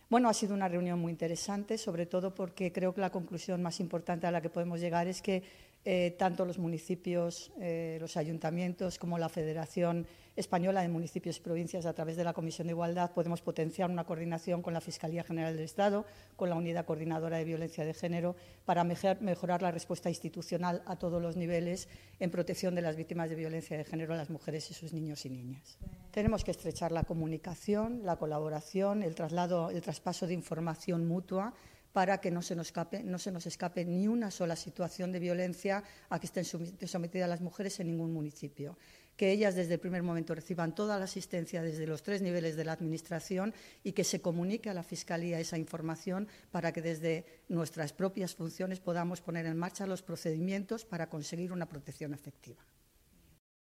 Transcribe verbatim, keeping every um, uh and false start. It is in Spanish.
Bueno, ha sido una reunión muy interesante, sobre todo porque creo que la conclusión más importante a la que podemos llegar es que eh, tanto los municipios, eh, los ayuntamientos como la Federación Española de Municipios y Provincias, a través de la Comisión de Igualdad, podemos potenciar una coordinación con la Fiscalía General del Estado, con la Unidad Coordinadora de Violencia de Género, para mejorar la respuesta institucional a todos los niveles en protección de las víctimas de violencia de género, a las mujeres y sus niños y niñas. Tenemos que estrechar la comunicación, la colaboración, el traslado, el traspaso de información mutua para que no se nos escape, no se nos escape ni una sola situación de violencia a que estén sometidas las mujeres en ningún municipio. Que ellas desde el primer momento reciban toda la asistencia desde los tres niveles de la Administración y que se comunique a la Fiscalía esa información para que desde nuestras propias funciones podamos poner en marcha los procedimientos para conseguir una protección efectiva.